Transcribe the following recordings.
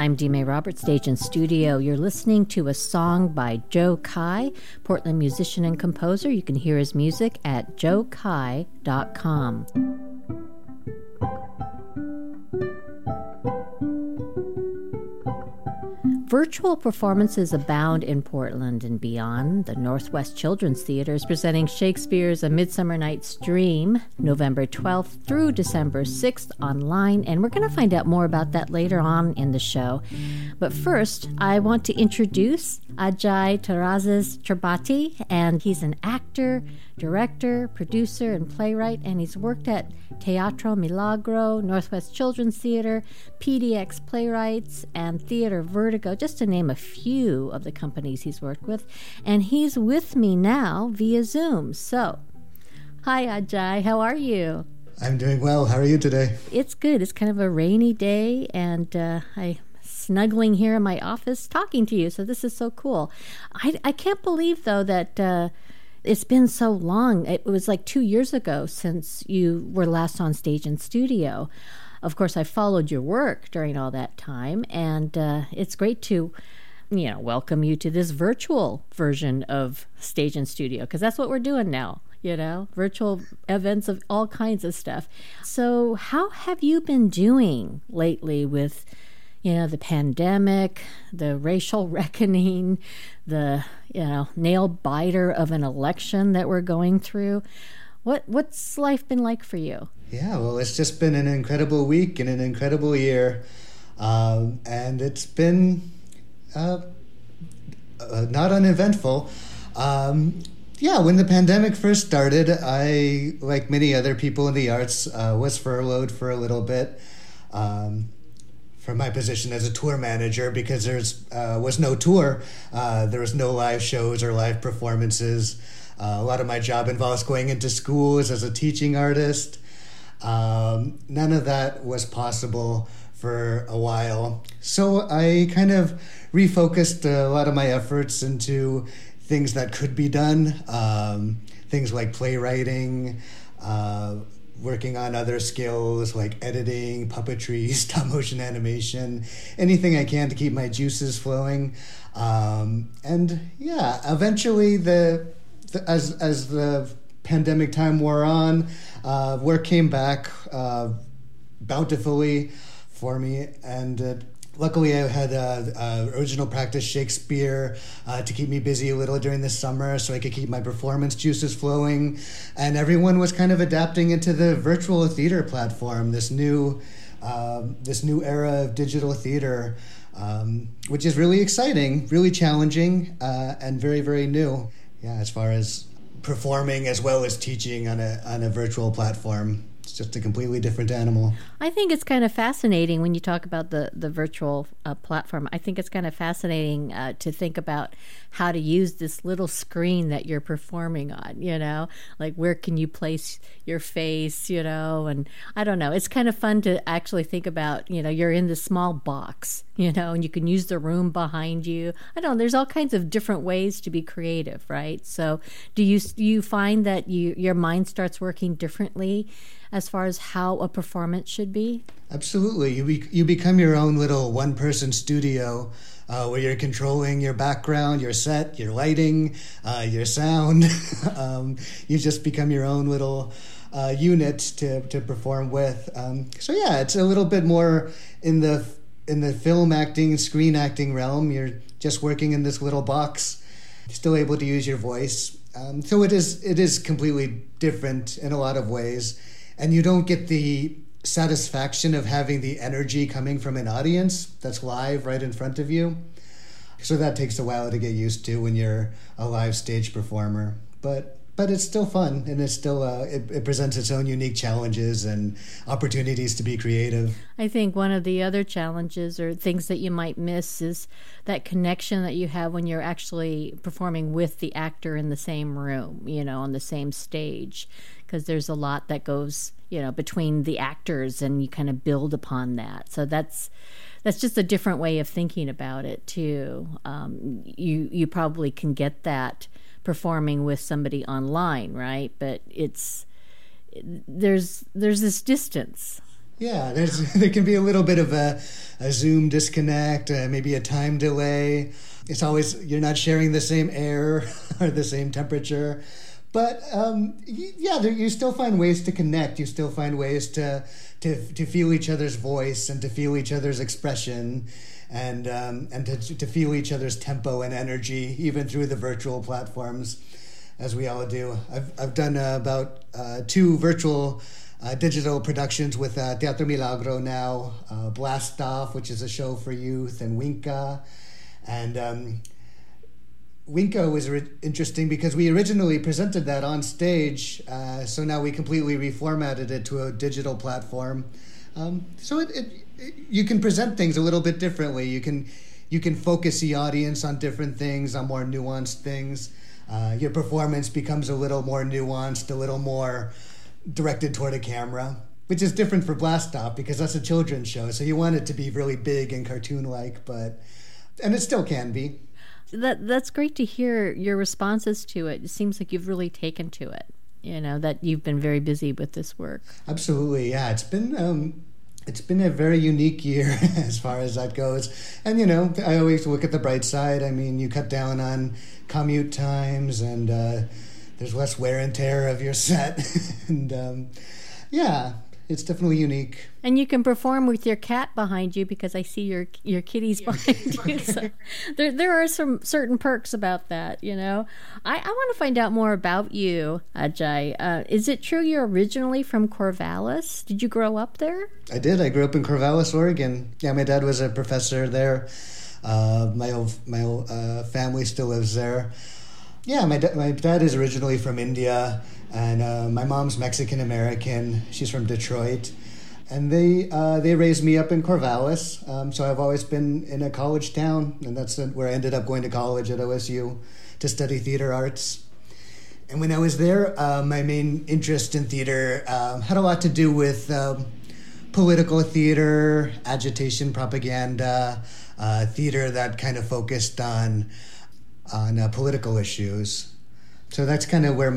I'm Dime Roberts, Stage and Studio. You're listening to a song by Joe Kai, Portland musician and composer. You can hear his music at joekai.com. Virtual performances abound in Portland and beyond. The Northwest Children's Theater is presenting Shakespeare's A Midsummer Night's Dream, November 12th through December 6th online, and we're going to find out more about that later on in the show. But first, I want to introduce Ajay Terrazas Tripathi, and he's an actor, director, producer, and playwright, and he's worked at Teatro Milagro, Northwest Children's Theater, PDX Playwrights, and Theater Vertigo, just to name a few of the companies he's worked with. And he's with me now via Zoom. So, hi Ajay, how are you? I'm doing well. How are you today? It's good. It's kind of a rainy day, and I'm snuggling here in my office talking to you, so this is so cool. I can't believe, though, that it's been so long. It was like 2 years ago since you were last on Stage and Studio. Of course, I followed your work during all that time, and it's great to, welcome you to this virtual version of Stage and Studio, because that's what we're doing now, virtual events of all kinds of stuff. So how have you been doing lately with the pandemic, the racial reckoning, the, nail biter of an election that we're going through? What's life been like for you? Yeah, well, it's just been an incredible week and an incredible year. And it's been not uneventful. When the pandemic first started, I, like many other people in the arts, was furloughed for a little bit. From my position as a tour manager, because there was no tour. There was no live shows or live performances. A lot of my job involves going into schools as a teaching artist. None of that was possible for a while. So I kind of refocused a lot of my efforts into things that could be done, things like playwriting, working on other skills like editing, puppetry, stop motion animation, anything I can to keep my juices flowing. Eventually as the pandemic time wore on, work came back bountifully for me, and luckily I had original practice Shakespeare to keep me busy a little during the summer so I could keep my performance juices flowing. And everyone was kind of adapting into the virtual theater platform, this new era of digital theater, which is really exciting, really challenging, and very, very new. Yeah, as far as performing as well as teaching on a virtual platform. It's just a completely different animal. I think it's kind of fascinating when you talk about the virtual platform. I think it's kind of fascinating to think about how to use this little screen that you're performing on, like where can you place your face, and I don't know. It's kind of fun to actually think about, you're in this small box, and you can use the room behind you. I don't know. There's all kinds of different ways to be creative, right? So do you find that your mind starts working differently as far as how a performance should be? Absolutely. You become your own little one-person studio where you're controlling your background, your set, your lighting, your sound. You just become your own little unit to perform with. It's a little bit more in the film acting, screen acting realm. You're just working in this little box, still able to use your voice. So it is completely different in a lot of ways. And you don't get the satisfaction of having the energy coming from an audience that's live right in front of you. So that takes a while to get used to when you're a live stage performer. But it's still fun, and it's still it presents its own unique challenges and opportunities to be creative. I think one of the other challenges or things that you might miss is that connection that you have when you're actually performing with the actor in the same room, on the same stage, because there's a lot that goes, between the actors, and you kind of build upon that. So that's just a different way of thinking about it too. You probably can get that performing with somebody online, right? But there's this distance. Yeah, there can be a little bit of a a Zoom disconnect, maybe a time delay. It's always, you're not sharing the same air or the same temperature. But you still find ways to connect. You still find ways to feel each other's voice and to feel each other's expression, and to feel each other's tempo and energy, even through the virtual platforms, as we all do. I've done about 2 virtual digital productions with Teatro Milagro now, Blast Off, which is a show for youth, and Winka. And Winka was interesting because we originally presented that on stage, so now we completely reformatted it to a digital platform. So you can present things a little bit differently. You can focus the audience on different things, on more nuanced things. Your performance becomes a little more nuanced, a little more directed toward a camera, which is different for Blast Off because that's a children's show, so you want it to be really big and cartoon-like, and it still can be. That's great to hear your responses to it. It seems like you've really taken to it, that you've been very busy with this work. Absolutely, yeah. It's been a very unique year as far as that goes. And, I always look at the bright side. I mean, you cut down on commute times, and there's less wear and tear of your set. And, it's definitely unique. And you can perform with your cat behind you because I see your kitties behind you. So there are some certain perks about that, I want to find out more about you, Ajay. Is it true you're originally from Corvallis? Did you grow up there? I did. I grew up in Corvallis, Oregon. Yeah, my dad was a professor there. My whole family still lives there. Yeah, my dad is originally from India. And my mom's Mexican-American. She's from Detroit. And they raised me up in Corvallis. So I've always been in a college town. And that's where I ended up going to college at OSU to study theater arts. And when I was there, my main interest in theater had a lot to do with political theater, agitation, propaganda, theater that kind of focused on political issues. So that's kind of where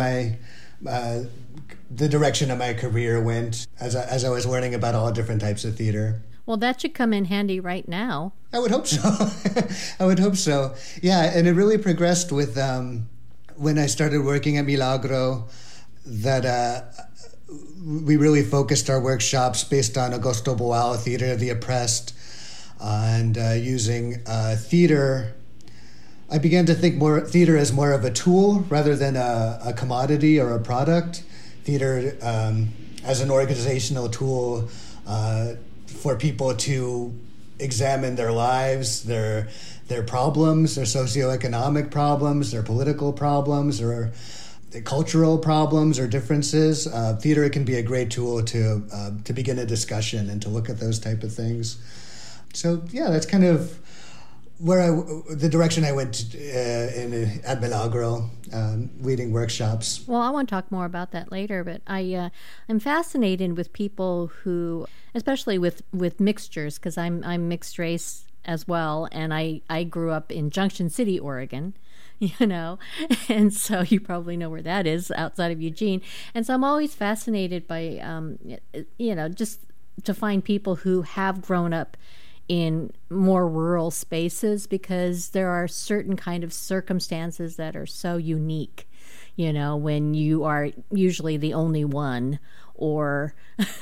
the direction of my career went as I was learning about all different types of theater. Well, that should come in handy right now. I would hope so. I would hope so. Yeah, and it really progressed with when I started working at Milagro, that we really focused our workshops based on Augusto Boal, Theater of the Oppressed, and using theater. I began to think theater as more of a tool rather than a commodity or a product. Theater as an organizational tool for people to examine their lives, their problems, their socioeconomic problems, their political problems, or their cultural problems or differences. Theater can be a great tool to begin a discussion and to look at those type of things. So yeah, that's kind of the direction I went at Milagro, leading workshops. Well, I want to talk more about that later, but I'm fascinated with people who, especially with mixtures, because I'm mixed race as well, and I grew up in Junction City, Oregon, and so you probably know where that is outside of Eugene. And so I'm always fascinated by, just to find people who have grown up in more rural spaces, because there are certain kind of circumstances that are so unique, when you are usually the only one, or,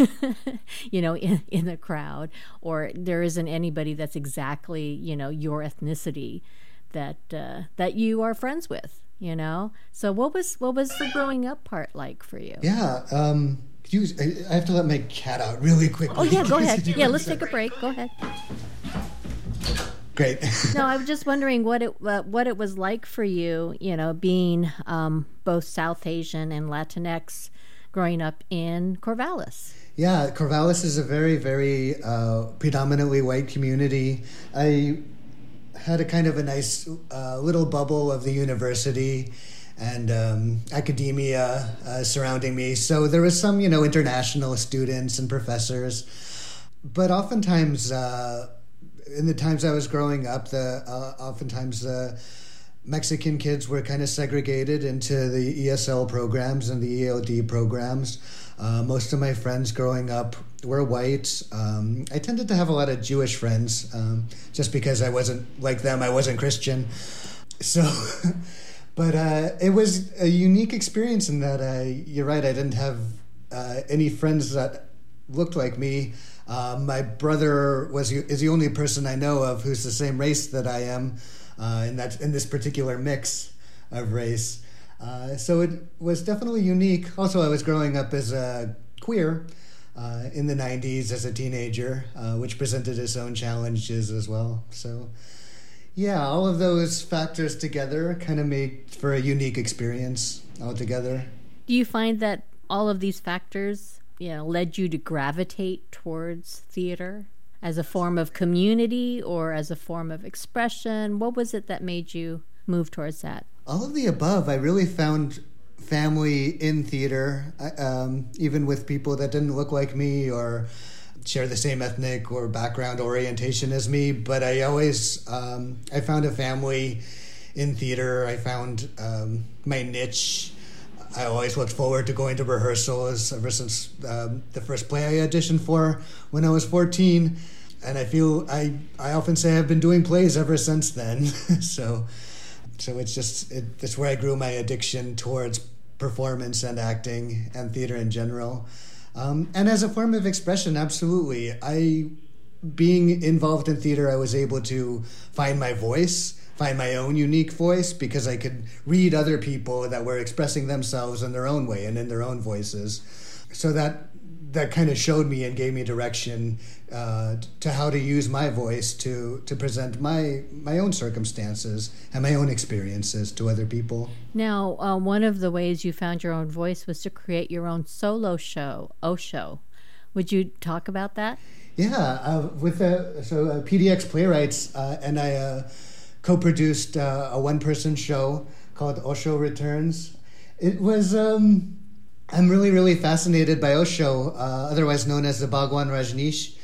in the crowd, or there isn't anybody that's exactly, your ethnicity that you are friends with, So what was the growing up part like for you? Yeah, I have to let my cat out really quickly. Oh, yeah, go ahead. Yeah, let's take a break. Go ahead. Great. No, I was just wondering what it was like for you, being both South Asian and Latinx growing up in Corvallis. Yeah, Corvallis is a very, very predominantly white community. I had a kind of a nice little bubble of the university and academia surrounding me. So there was some, international students and professors. But oftentimes, in the times I was growing up, oftentimes Mexican kids were kind of segregated into the ESL programs and the ELD programs. Most of my friends growing up were white. I tended to have a lot of Jewish friends, just because I wasn't like them. I wasn't Christian. So, but it was a unique experience in that you're right, I didn't have any friends that looked like me. My brother is the only person I know of who's the same race that I am, in this particular mix of race. So it was definitely unique. Also, I was growing up as a queer in the 90s as a teenager, which presented its own challenges as well. So, yeah, all of those factors together kind of made for a unique experience altogether. Do you find that all of these factors, led you to gravitate towards theater as a form of community or as a form of expression? What was it that made you move towards that? All of the above. I really found family in theater, even with people that didn't look like me or share the same ethnic or background orientation as me. But I always, I found a family in theater. I found my niche. I always looked forward to going to rehearsals ever since the first play I auditioned for when I was 14. And I feel I often say I've been doing plays ever since then. So it's just, that's where I grew my addiction towards performance and acting and theater in general. And as a form of expression, absolutely. Being involved in theater, I was able to find my voice, find my own unique voice, because I could read other people that were expressing themselves in their own way and in their own voices. So that kind of showed me and gave me direction to how to use my voice to present my own circumstances and my own experiences to other people. Now, one of the ways you found your own voice was to create your own solo show, Osho. Would you talk about that? Yeah, with PDX Playwrights and I co-produced a one-person show called Osho Returns. It was... I'm really, really fascinated by Osho, otherwise known as the Bhagwan Rajneesh.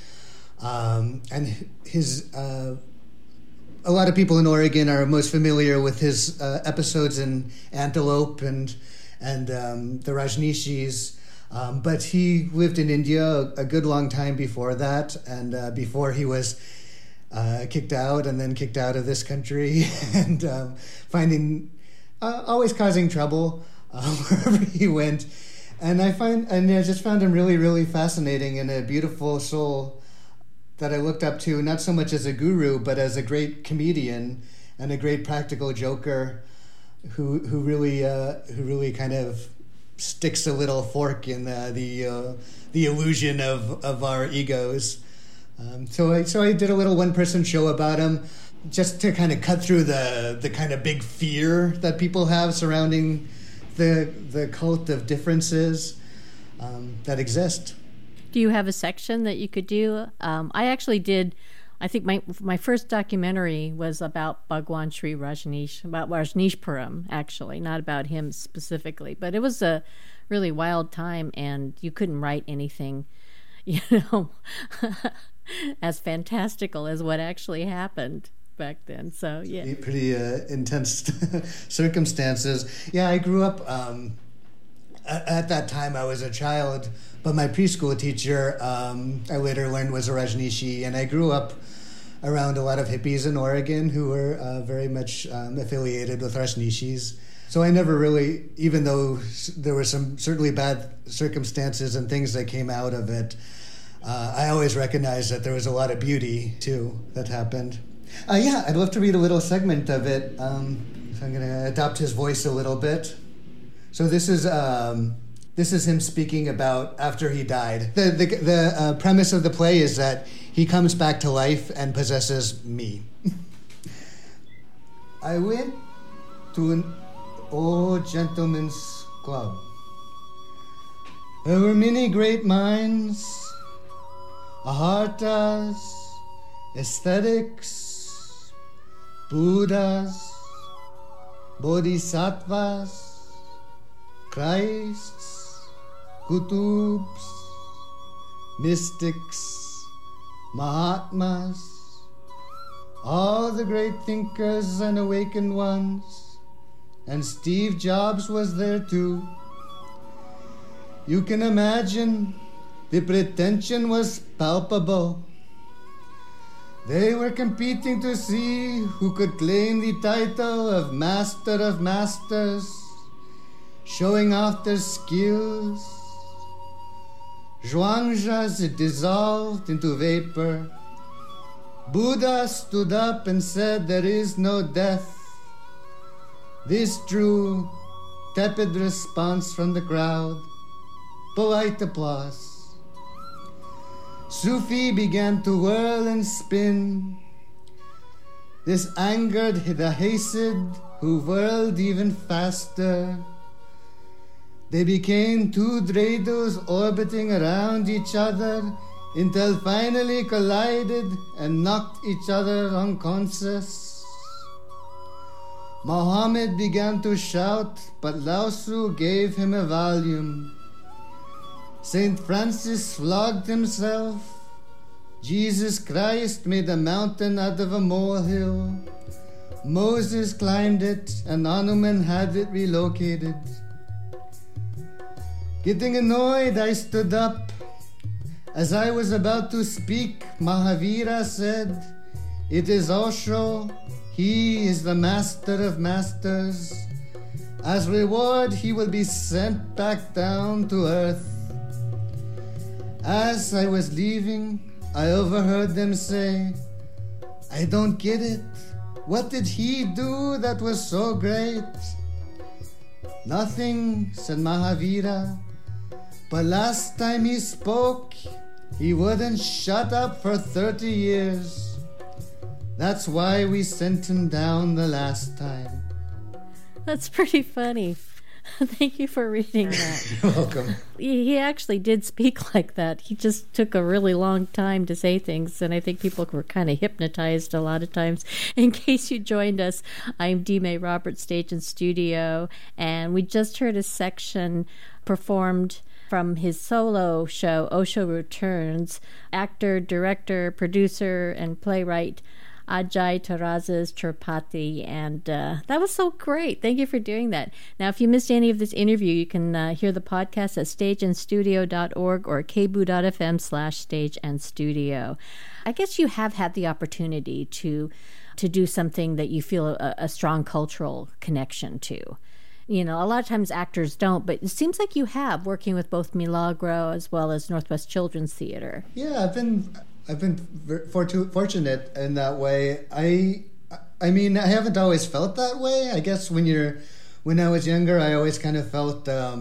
And his, a lot of people in Oregon are most familiar with his episodes in Antelope and the Rajneeshis. But he lived in India a good long time before that, and before he was kicked out and then kicked out of this country and always causing trouble wherever he went. And I just found him really, really fascinating and a beautiful soul that I looked up to, not so much as a guru, but as a great comedian and a great practical joker who really kind of sticks a little fork in the illusion of our egos. So I did a little one-person show about him, just to kind of cut through the kind of big fear that people have surrounding the cult of differences that exist. Do you have a section that you could do? I actually did. I think my first documentary was about Bhagwan Sri Rajneesh, about Rajneeshpuram, actually, not about him specifically. But it was a really wild time, and you couldn't write anything, as fantastical as what actually happened back then. So yeah, pretty intense circumstances. Yeah, I grew up at that time. I was a child, but my preschool teacher I later learned was a Rajneeshi, and I grew up around a lot of hippies in Oregon who were very much affiliated with Rajneeshis. So I never really, even though there were some certainly bad circumstances and things that came out of it, I always recognized that there was a lot of beauty too that happened. Yeah, I'd love to read a little segment of it. So I'm going to adopt his voice a little bit. So this is him speaking about after he died. The premise of the play is that he comes back to life and possesses me. I went to an old gentleman's club. There were many great minds, Ahartas, aesthetics, Buddhas, Bodhisattvas, Christs, Kutubs, mystics, Mahatmas, all the great thinkers and awakened ones, and Steve Jobs was there too. You can imagine the pretension was palpable. They were competing to see who could claim the title of Master of Masters, showing off their skills. Zhuangzi dissolved into vapor. Buddha stood up and said, "There is no death." This drew tepid response from the crowd. Polite applause. Sufi began to whirl and spin. This angered the Hasid, who whirled even faster. They became two dreidels orbiting around each other until finally collided and knocked each other unconscious. Muhammad began to shout, but Lao Tzu gave him a volume. St. Francis flogged himself. Jesus Christ made a mountain out of a molehill. Moses climbed it, and Hanuman had it relocated. Getting annoyed, I stood up. As I was about to speak, Mahavira said, "It is Osho. He is the master of masters. As reward, he will be sent back down to earth." As I was leaving, I overheard them say, "I don't get it. What did he do that was so great?" "Nothing," said Mahavira. "But last time he spoke, he wouldn't shut up for 30 years. That's why we sent him down the last time." That's pretty funny. Thank you for reading that. You're welcome. He actually did speak like that. He just took a really long time to say things, and I think people were kind of hypnotized a lot of times. In case you joined us, I'm D. May Roberts, stage and studio, and we just heard a section performed from his solo show, Osho Returns. Actor, director, producer, and playwright Ajay Terrazas Tripathi, and that was so great. Thank you for doing that. Now, if you missed any of this interview, you can hear the podcast at stageandstudio.org or kboo.fm/stageandstudio. I guess you have had the opportunity to do something that you feel a strong cultural connection to. You know, a lot of times actors don't, but it seems like you have, working with both Milagro as well as Northwest Children's Theater. Yeah, I've been fortunate in that way. I mean, I haven't always felt that way. I guess when I was younger, I always kind of felt that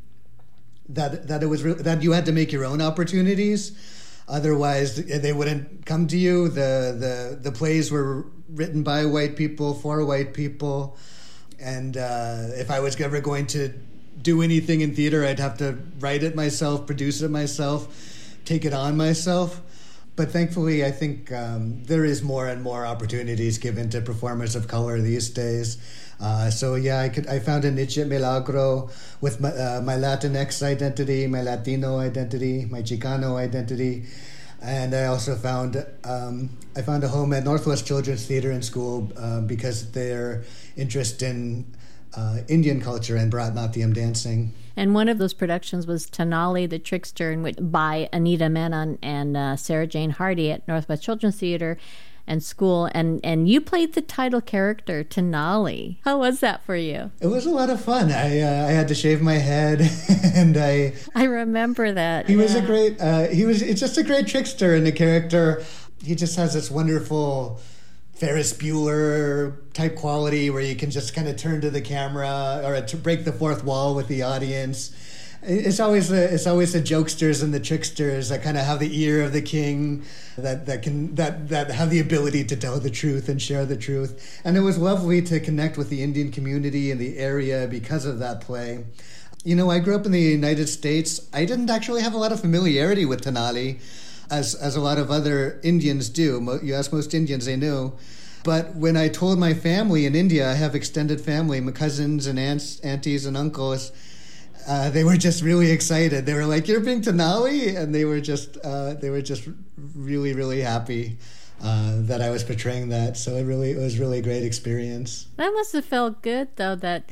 it was that you had to make your own opportunities, otherwise they wouldn't come to you. The plays were written by white people for white people, and if I was ever going to do anything in theater, I'd have to write it myself, produce it myself, take it on myself. But thankfully, I think there is more and more opportunities given to performers of color these days. So yeah, I found a niche at Milagro with my Latinx identity, my Latino identity, my Chicano identity, and I also found a home at Northwest Children's Theater and School because their interest in Indian culture and Bharatanatyam dancing. And one of those productions was Tenali the Trickster, by Anita Menon and Sarah Jane Hardy at Northwest Children's Theater and School. And you played the title character, Tenali. How was that for you? It was a lot of fun. I had to shave my head, and I remember that. He was a great. It's just a great trickster and a character. He just has this wonderful Ferris Bueller type quality where you can just kind of turn to the camera or to break the fourth wall with the audience. It's always the jokesters and the tricksters that kind of have the ear of the king, that have the ability to tell the truth and share the truth. And it was lovely to connect with the Indian community in the area because of that play. You know, I grew up in the United States. I didn't actually have a lot of familiarity with Tenali, as a lot of other Indians do. You ask most Indians, they knew. But when I told my family in India, I have extended family, my cousins and aunties and uncles, they were just really excited. They were like, "You're being Tenali?" And they were just really, really happy that I was portraying that. So it was really a great experience. That must have felt good, though, that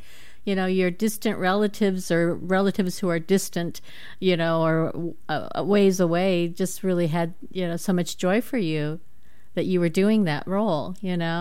your distant relatives or relatives who are distant, or ways away, just really had, so much joy for you that you were doing that role,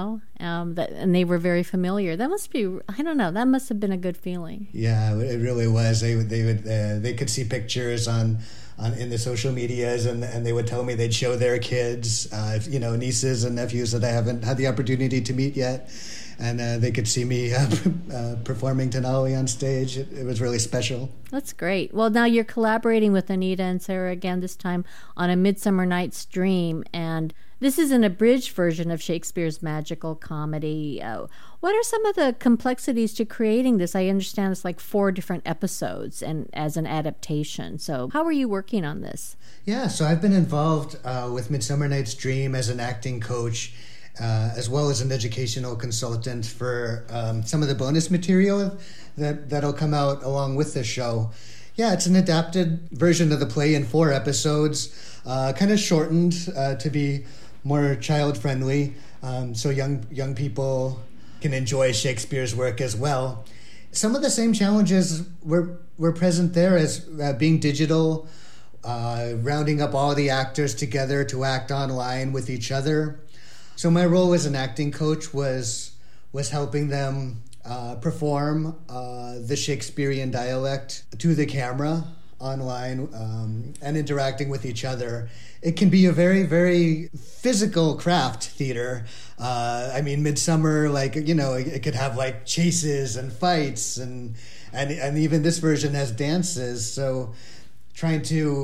and they were very familiar. That must be, I don't know, that must have been a good feeling. Yeah, it really was. They could see pictures on in the social medias, and they would tell me they'd show their kids, nieces and nephews that I haven't had the opportunity to meet yet. And they could see me performing Tenali on stage. It was really special. That's great. Well, now you're collaborating with Anita and Sarah again, this time on A Midsummer Night's Dream. And this is an abridged version of Shakespeare's magical comedy. What are some of the complexities to creating this? I understand it's like 4 different episodes and as an adaptation. So how are you working on this? Yeah, so I've been involved with Midsummer Night's Dream as an acting coach, as well as an educational consultant for some of the bonus material that'll come out along with the show. Yeah, it's an adapted version of the play in 4 episodes, kind of shortened to be more child-friendly, so young people can enjoy Shakespeare's work as well. Some of the same challenges were present there as being digital, rounding up all the actors together to act online with each other. So my role as an acting coach was helping them perform the Shakespearean dialect to the camera online and interacting with each other. It can be a very, very physical craft, theater. Midsummer, it could have like chases and fights and even this version has dances. So trying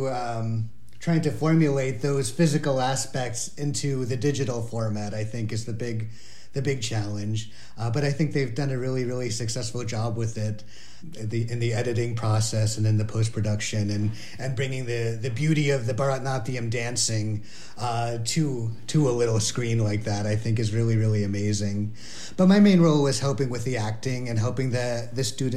to formulate those physical aspects into the digital format, I think, is the big challenge. But I think they've done a really, really successful job with it in the editing process and in the post-production and bringing the beauty of the Bharatanatyam dancing to a little screen like that, I think is really, really amazing. But my main role was helping with the acting and helping the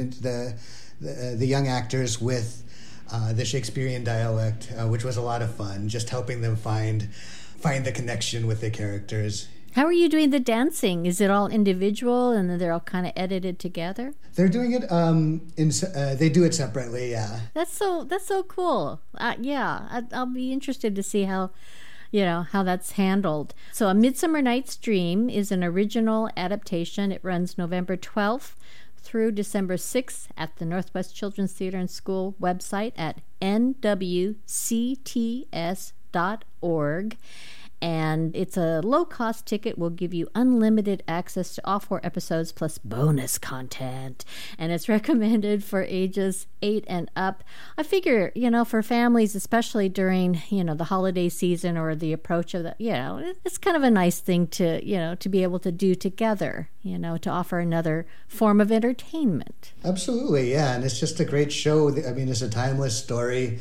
young actors with the Shakespearean dialect, which was a lot of fun, just helping them find the connection with the characters. How are you doing the dancing? Is it all individual and then they're all kind of edited together? They're doing it they do it separately, yeah. That's so cool. I'll be interested to see how that's handled. So A Midsummer Night's Dream is an original adaptation. It runs November 12th through December 6th at the Northwest Children's Theater and School website at nwcts.org. And it's a low-cost ticket. Will give you unlimited access to all 4 episodes plus bonus content. And it's recommended for ages 8 and up. I figure, for families, especially during, the holiday season or the approach of the, it's kind of a nice thing to, to be able to do together, to offer another form of entertainment. Absolutely, yeah. And it's just a great show. I mean, it's a timeless story.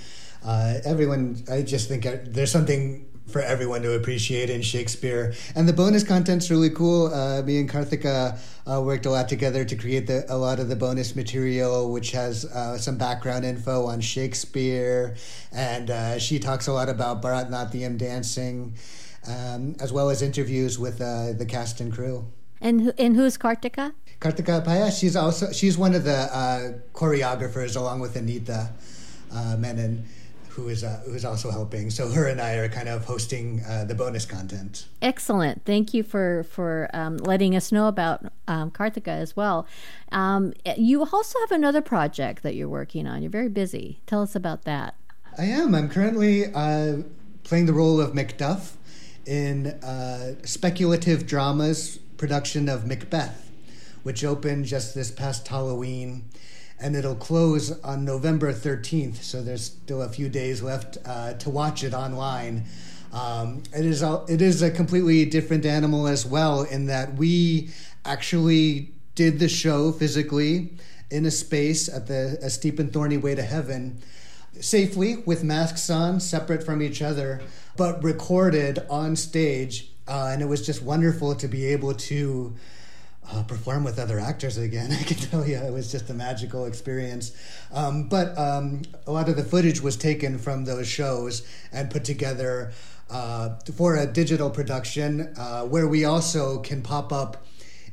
I just think there's something for everyone to appreciate in Shakespeare. And the bonus content's really cool. Me and Karthika worked a lot together to create a lot of the bonus material, which has some background info on Shakespeare. And she talks a lot about Bharatanatyam dancing, as well as interviews with the cast and crew. And who's Karthika? Karthika Paya, she's one of the choreographers along with Anita Menon, who is also helping. So her and I are kind of hosting the bonus content. Excellent. Thank you for letting us know about Karthika as well. You also have another project that you're working on. You're very busy. Tell us about that. I am. I'm currently playing the role of Macduff in speculative drama's production of Macbeth, which opened just this past Halloween. And it'll close on November 13th, so there's still a few days left to watch it online. It is a completely different animal as well, in that we actually did the show physically in a space at A Steep and Thorny Way to Heaven, safely with masks on, separate from each other, but recorded on stage. And it was just wonderful to be able to perform with other actors again. I can tell you, it was just a magical experience. But a lot of the footage was taken from those shows and put together for a digital production where we also can pop up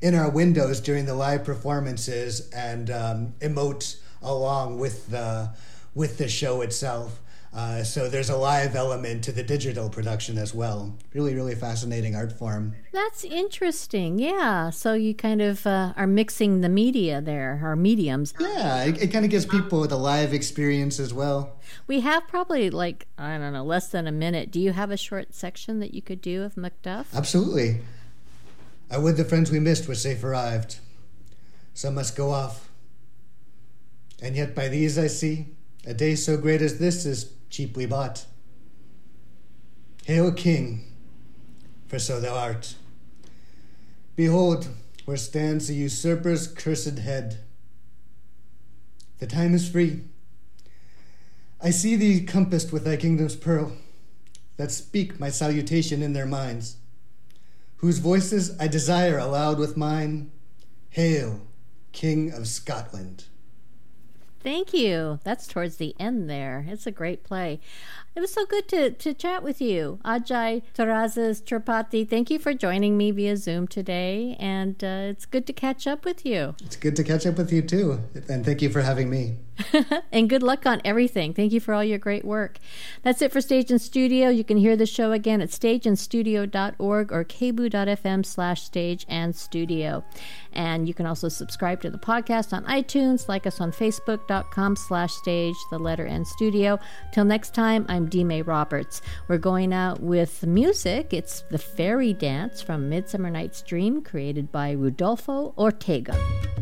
in our windows during the live performances and emote along with the show itself. So there's a live element to the digital production as well. Really, really fascinating art form. That's interesting. Yeah. So you kind of are mixing the media there, or mediums. Yeah, it kind of gives people the live experience as well. We have probably less than a minute. Do you have a short section that you could do of Macduff? Absolutely. I would the friends we missed were safe arrived. Some must go off. And yet by these I see, a day so great as this is cheaply bought. Hail, King, for so thou art. Behold, where stands the usurper's cursed head. The time is free. I see thee compassed with thy kingdom's pearl, that speak my salutation in their minds, whose voices I desire aloud with mine. Hail, King of Scotland. Thank you. That's towards the end there. It's a great play. It was so good to chat with you. Ajay Terrazas Tripathi, thank you for joining me via Zoom today, and it's good to catch up with you. It's good to catch up with you too, and thank you for having me. And good luck on everything. Thank you for all your great work. That's it for Stage and Studio. You can hear the show again at stageandstudio.org or kboo.fm/stage and studio. And you can also subscribe to the podcast on iTunes, like us on facebook.com/stage, the letter N studio. Till next time, I'm Dee-May Roberts. We're going out with music. It's the Fairy Dance from Midsummer Night's Dream, created by Rudolfo Ortega.